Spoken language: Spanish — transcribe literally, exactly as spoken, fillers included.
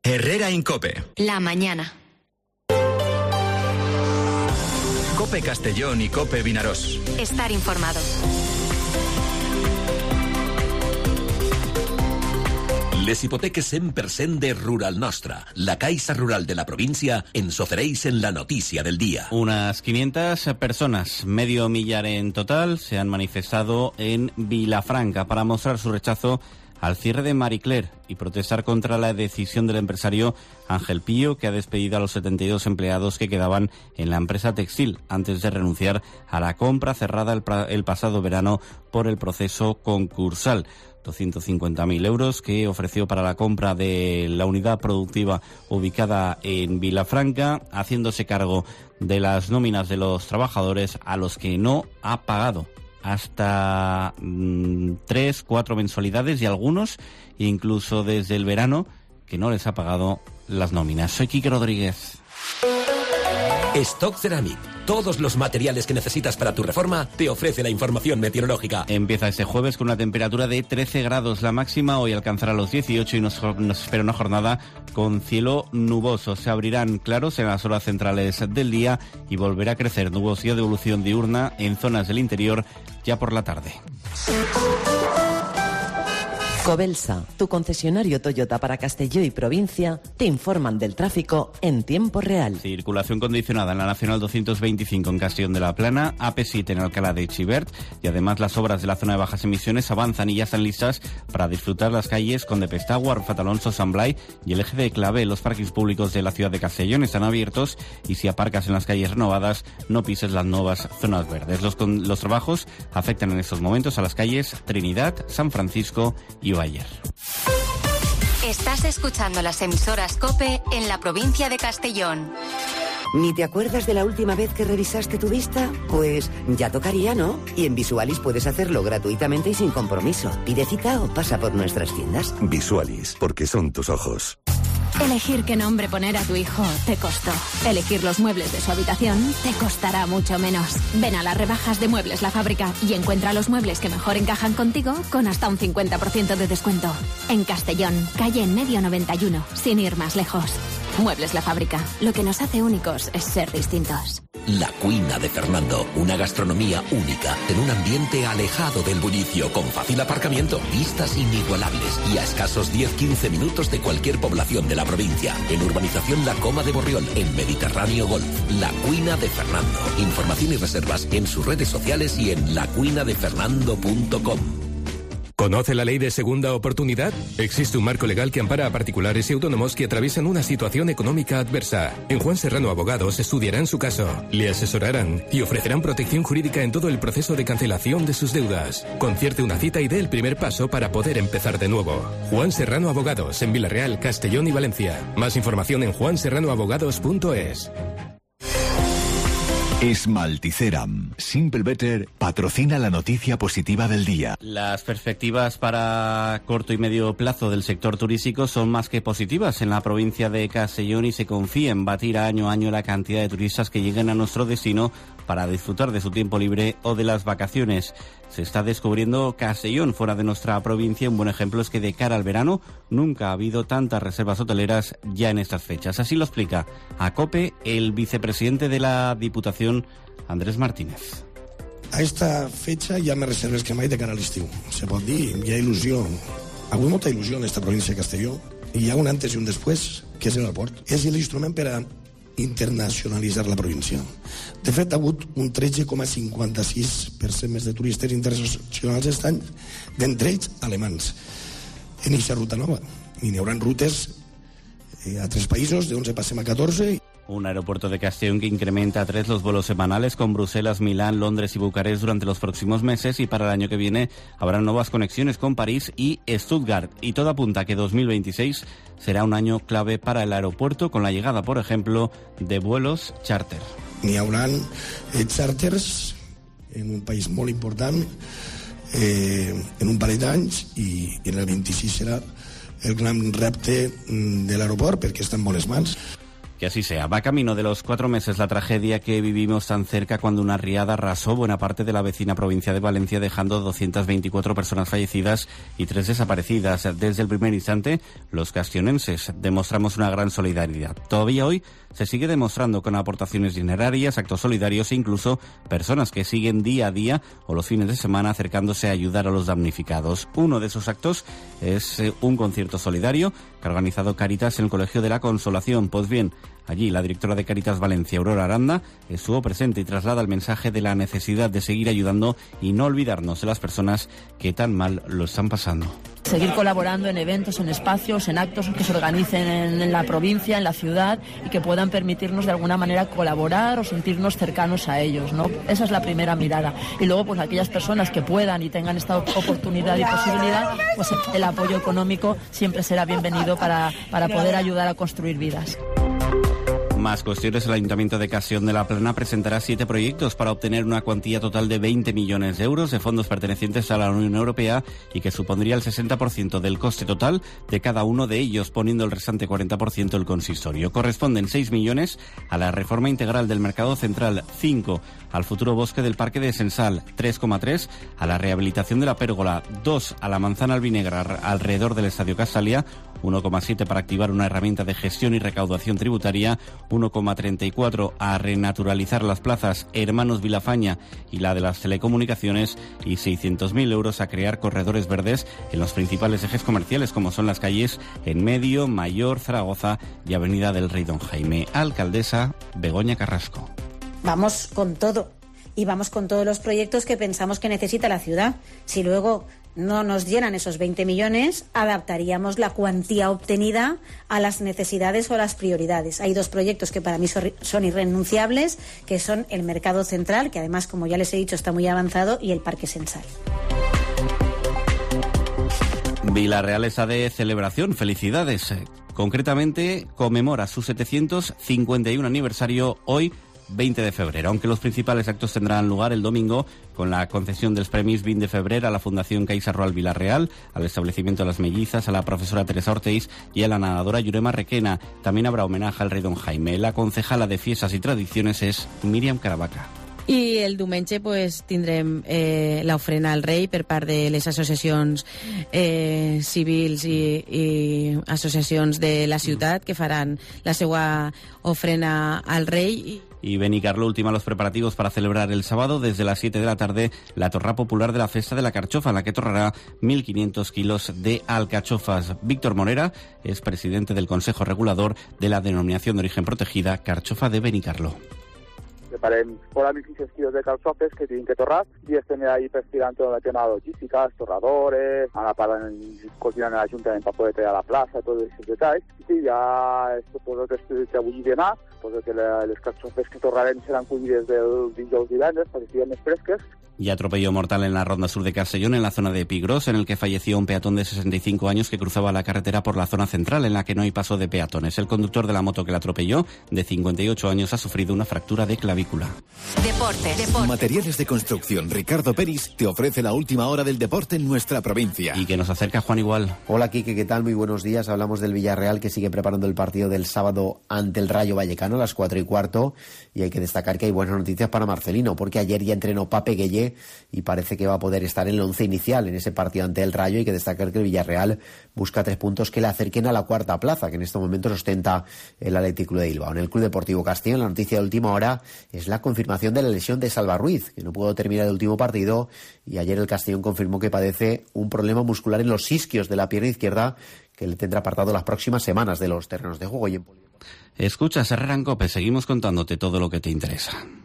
Herrera Incope. La mañana. Cope Castellón y Cope Vinaròs. Estar informado. Les hipoteques cent per cent de Rural Nostra, la Caixa Rural de la provincia, ens ofereix en la noticia del día. Unas quinientas personas, medio millar en total, se han manifestado en Vilafranca para mostrar su rechazo al cierre de Marie Claire y protestar contra la decisión del empresario Ángel Pío, que ha despedido a los setenta y dos empleados que quedaban en la empresa textil antes de renunciar a la compra cerrada el, el pasado verano por el proceso concursal. doscientos cincuenta mil euros que ofreció para la compra de la unidad productiva ubicada en Vilafranca, haciéndose cargo de las nóminas de los trabajadores a los que no ha pagado. Hasta mmm, tres, cuatro mensualidades y algunos, incluso desde el verano, que no les ha pagado las nóminas. Soy Quique Rodríguez. Stock Ceramic. Todos los materiales que necesitas para tu reforma te ofrece la información meteorológica. Empieza este jueves con una temperatura de trece grados. La máxima hoy alcanzará los dieciocho y nos, nos espera una jornada con cielo nuboso. Se abrirán claros en las horas centrales del día y volverá a crecer nubosidad de evolución diurna en zonas del interior ya por la tarde. Cobelsa, tu concesionario Toyota para Castelló y provincia, te informan del tráfico en tiempo real. Circulación condicionada en la Nacional doscientos veinticinco en Castellón de la Plana, A P siete en Alcalá de Xivert, y además las obras de la zona de bajas emisiones avanzan y ya están listas para disfrutar las calles Conde Pestagua, Arfat Alonso, San Blai y el eje de Clavé. Los parkings públicos de la ciudad de Castellón están abiertos y si aparcas en las calles renovadas, no pises las nuevas zonas verdes. Los, con, los trabajos afectan en estos momentos a las calles Trinidad, San Francisco y Bayer. Estás escuchando las emisoras COPE en la provincia de Castellón. ¿Ni te acuerdas de la última vez que revisaste tu vista? Pues ya tocaría, ¿no? Y en Visualis puedes hacerlo gratuitamente y sin compromiso. Pide cita o pasa por nuestras tiendas. Visualis, porque son tus ojos. Elegir qué nombre poner a tu hijo te costó. Elegir los muebles de su habitación te costará mucho menos. Ven a las rebajas de Muebles La Fábrica y encuentra los muebles que mejor encajan contigo con hasta un cincuenta por ciento de descuento. En Castellón, calle en medio noventa y uno, sin ir más lejos. Muebles La Fábrica. Lo que nos hace únicos es ser distintos. La Cuina de Fernando, una gastronomía única, en un ambiente alejado del bullicio, con fácil aparcamiento, vistas inigualables y a escasos diez a quince minutos de cualquier población de la provincia. En Urbanización La Coma de Borriol, en Mediterráneo Golf. La Cuina de Fernando. Información y reservas en sus redes sociales y en la cuina de fernando punto com. ¿Conoce la ley de segunda oportunidad? Existe un marco legal que ampara a particulares y autónomos que atraviesan una situación económica adversa. En Juan Serrano Abogados estudiarán su caso, le asesorarán y ofrecerán protección jurídica en todo el proceso de cancelación de sus deudas. Concierte una cita y dé el primer paso para poder empezar de nuevo. Juan Serrano Abogados, en Villarreal, Castellón y Valencia. Más información en juan serrano abogados punto es. Esmalticeram, Simple Better, patrocina la noticia positiva del día. Las perspectivas para corto y medio plazo del sector turístico son más que positivas en la provincia de Castellón y se confía en batir año a año la cantidad de turistas que lleguen a nuestro destino para disfrutar de su tiempo libre o de las vacaciones. Se está descubriendo Castellón fuera de nuestra provincia. Un buen ejemplo es que de cara al verano nunca ha habido tantas reservas hoteleras ya en estas fechas. Así lo explica a COPE el vicepresidente de la Diputación, Andrés Martínez. A esta fecha hi ha més reserves que mai de cara a l'estiu. Se pot dir, hi ha il·lusió. Avui molta il·lusió en esta província de Castelló. Hi ha un antes i un després, que és l'aeroport. És l'instrument per a internacionalitzar la província. De fet, ha hagut un tretze coma cinquanta-sis per cent més de turistes internacionals aquest any, d'entre ells alemans, en aquesta ruta nova. I n'hi haurà rutes a tres països, de onze passem a catorze. Un aeropuerto de Castellón que incrementa a tres los vuelos semanales con Bruselas, Milán, Londres y Bucarest durante los próximos meses, y para el año que viene habrá nuevas conexiones con París y Stuttgart. Y todo apunta a que dos mil veintiséis será un año clave para el aeropuerto, con la llegada, por ejemplo, de vuelos charter. N'hi haurà eh, charters en un país molt important eh, en un parell d'anys, i, i en el vint-i-sis serà el gran repte de l'aeroport perquè està en bones mans. Que así sea. Va camino de los cuatro meses la tragedia que vivimos tan cerca cuando una riada arrasó buena parte de la vecina provincia de Valencia, dejando doscientas veinticuatro personas fallecidas y tres desaparecidas. Desde el primer instante, los castionenses demostramos una gran solidaridad. Todavía hoy se sigue demostrando con aportaciones dinerarias, actos solidarios e incluso personas que siguen día a día o los fines de semana acercándose a ayudar a los damnificados. Uno de esos actos es eh, un concierto solidario que ha organizado Cáritas en el Colegio de la Consolación. Pues bien, allí la directora de Cáritas Valencia, Aurora Aranda, estuvo presente y traslada el mensaje de la necesidad de seguir ayudando y no olvidarnos de las personas que tan mal lo están pasando. Seguir colaborando en eventos, en espacios, en actos que se organicen en, en la provincia, en la ciudad y que puedan permitirnos de alguna manera colaborar o sentirnos cercanos a ellos, ¿no? Esa es la primera mirada. Y luego, pues aquellas personas que puedan y tengan esta oportunidad y posibilidad, pues el apoyo económico siempre será bienvenido para, para poder ayudar a construir vidas. Más cuestiones. El Ayuntamiento de Castellón de la Plana presentará siete proyectos para obtener una cuantía total de veinte millones de euros de fondos pertenecientes a la Unión Europea y que supondría el sesenta por ciento del coste total de cada uno de ellos, poniendo el restante cuarenta por ciento el consistorio. Corresponden seis millones a la reforma integral del mercado central, cinco al futuro bosque del Parque de Sensal, tres coma tres a la rehabilitación de la pérgola, dos a la manzana albinegra alrededor del Estadio Castalia, uno coma siete para activar una herramienta de gestión y recaudación tributaria, uno coma treinta y cuatro a renaturalizar las plazas Hermanos Vilafaña y la de las telecomunicaciones y seiscientos mil euros a crear corredores verdes en los principales ejes comerciales como son las calles En Medio, Mayor, Zaragoza y Avenida del Rey Don Jaime. Alcaldesa Begoña Carrasco. Vamos con todo y vamos con todos los proyectos que pensamos que necesita la ciudad. Si luego no nos llenan esos veinte millones, adaptaríamos la cuantía obtenida a las necesidades o a las prioridades. Hay dos proyectos que para mí son irrenunciables, que son el Mercado Central, que además, como ya les he dicho, está muy avanzado, y el Parque Sensal. Vilarreal está de celebración. Felicidades. Concretamente, conmemora su setecientos cincuenta y uno aniversario hoy, veinte de febrero, aunque los principales actos tendrán lugar el domingo con la concesión dels Premis veinte de febrero a la Fundación Caixa Rural Vilarreal, al establecimiento de las mellizas, a la profesora Teresa Ortiz y a la nadadora Yurema Requena. También habrá homenaje al rey Don Jaime. La concejala de Fiestas y Tradiciones es Míriam Caravaca. I el diumenge pues, tindrem eh, l'ofrena al rei per part de les associacions eh, civils i, i associacions de la ciutat que faran la seva ofrena al rei. Y Benicarló ultima los preparativos para celebrar el sábado desde las siete de la tarde la torra popular de la Festa de la Carchofa, en la que torrará mil quinientos kilos de alcachofas. Víctor Morera es presidente del Consejo Regulador de la Denominación de Origen Protegida Carchofa de Benicarló. Preparem fora mil cinc-cents quilos de carxofes que tienen que torrar y estem ahí investigant todo el tema de logística, torradores, ahora para coordinar el ayuntamiento para poder traer a la plaza, todos esos detalles. I sí, ja esto pues, que avui dinar, pues, que les carxofes que torrarem seran collides del dijous divendres perquè siguin més fresques. Y atropello mortal en la ronda sur de Castellón, en la zona de Pigros, en el que falleció un peatón de sesenta y cinco años que cruzaba la carretera por la zona central, en la que no hay paso de peatones. El conductor de la moto que la atropelló, de cincuenta y ocho años, ha sufrido una fractura de clavícula. Deporte, deporte. Materiales de construcción. Ricardo Peris te ofrece la última hora del deporte en nuestra provincia. Y que nos acerca Juan Igual. Hola, Quique, ¿qué tal? Muy buenos días. Hablamos del Villarreal, que sigue preparando el partido del sábado ante el Rayo Vallecano a las cuatro y cuarto. Y hay que destacar que hay buenas noticias para Marcelino, porque ayer ya entrenó Pape Gueye y parece que va a poder estar en el once inicial en ese partido ante el Rayo. Hay que destacar que el Villarreal busca tres puntos que le acerquen a la cuarta plaza, que en estos momentos ostenta el Athletic Club de Bilbao. En el Club Deportivo Castellón, la noticia de última hora es la confirmación de la lesión de Salva Ruiz, que no pudo terminar el último partido, y ayer el Castellón confirmó que padece un problema muscular en los isquios de la pierna izquierda que le tendrá apartado las próximas semanas de los terrenos de juego. Y en... Escuchas Herrera en COPE, seguimos contándote todo lo que te interesa.